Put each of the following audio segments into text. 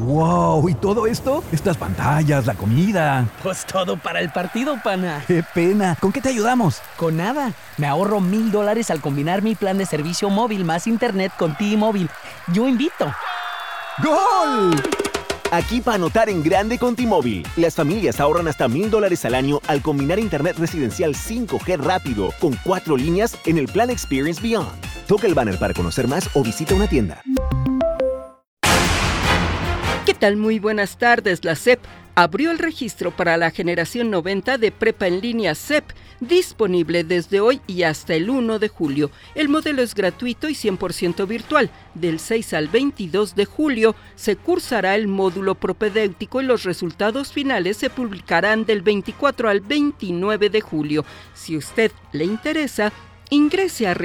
¡Wow! ¿Y todo esto? Estas pantallas, la comida. Pues todo para el partido, pana. ¡Qué pena! ¿Con qué te ayudamos? Con nada. Me ahorro $1,000 al combinar mi plan de servicio móvil más internet con T-Mobile. Yo invito. ¡Gol! Aquí para anotar en grande con T-Mobile. Las familias ahorran hasta $1,000 al año al combinar internet residencial 5G rápido con 4 líneas en el plan Experience Beyond. Toca el banner para conocer más o visita una tienda. ¿Qué tal? Muy buenas tardes. La SEP abrió el registro para la generación 90 de prepa en línea SEP, disponible desde hoy y hasta el 1 de julio. El modelo es gratuito y 100% virtual. Del 6 al 22 de julio se cursará el módulo propedéutico y los resultados finales se publicarán del 24 al 29 de julio. Si usted le interesa, ingrese a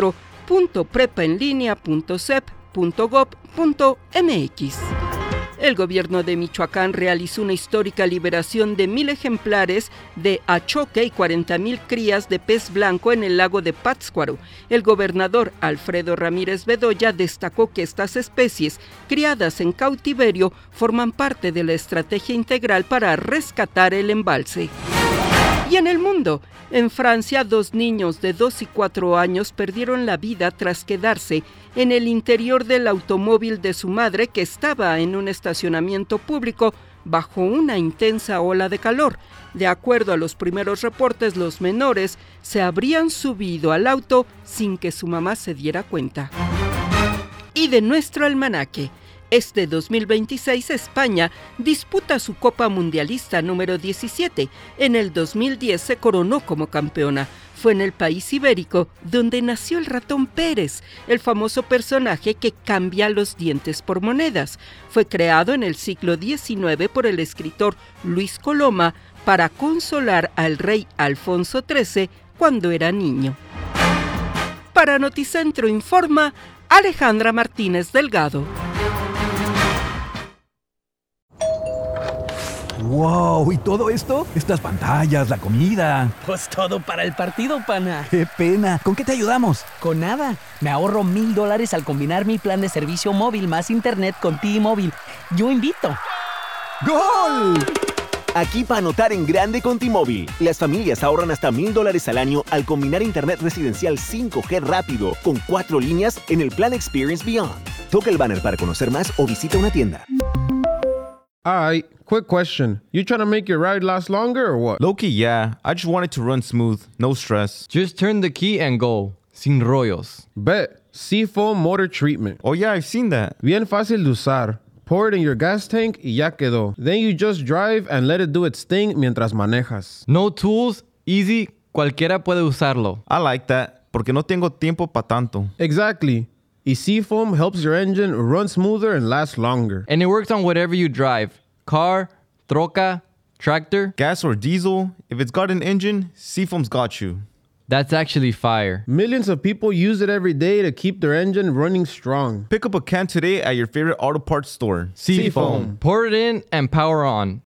registro.prepaenlinea.sep.gov.mx. El gobierno de Michoacán realizó una histórica liberación de 1,000 ejemplares de achoque y 40,000 crías de pez blanco en el lago de Pátzcuaro. El gobernador Alfredo Ramírez Bedoya destacó que estas especies, criadas en cautiverio, forman parte de la estrategia integral para rescatar el embalse. Y en el mundo, en Francia, 2 niños de 2 y 4 años perdieron la vida tras quedarse en el interior del automóvil de su madre, que estaba en un estacionamiento público bajo una intensa ola de calor. De acuerdo a los primeros reportes, los menores se habrían subido al auto sin que su mamá se diera cuenta. Y de nuestro almanaque. Este 2026 España disputa su Copa Mundialista número 17. En el 2010 se coronó como campeona. Fue en el país ibérico donde nació el ratón Pérez, el famoso personaje que cambia los dientes por monedas. Fue creado en el siglo XIX por el escritor Luis Coloma para consolar al rey Alfonso XIII cuando era niño. Para Noticentro informa Alejandra Martínez Delgado. ¡Wow! ¿Y todo esto? Estas pantallas, la comida. Pues todo para el partido, pana. ¡Qué pena! ¿Con qué te ayudamos? Con nada. Me ahorro $1,000 al combinar mi plan de servicio móvil más internet con T-Mobile. Yo invito. ¡Gol! Aquí para anotar en grande con T-Mobile. Las familias ahorran hasta $1,000 al año al combinar internet residencial 5G rápido con 4 líneas en el plan Experience Beyond. Toca el banner para conocer más o visita una tienda. Alright, quick question. You trying to make your ride last longer or what? Low-key, yeah. I just want it to run smooth, no stress. Just turn the key and go. Sin rollos. Bet. Seafoam Motor Treatment. Oh yeah, I've seen that. Bien fácil de usar. Pour it in your gas tank y ya quedó. Then you just drive and let it do its thing mientras manejas. No tools, easy, cualquiera puede usarlo. I like that, porque no tengo tiempo pa' tanto. Exactly. Y Seafoam helps your engine run smoother and last longer. And it works on whatever you drive. Car, troca, tractor. Gas or diesel, if it's got an engine, Seafoam's got you. That's actually fire. Millions of people use it every day to keep their engine running strong. Pick up a can today at your favorite auto parts store. Seafoam. Pour it in and power on.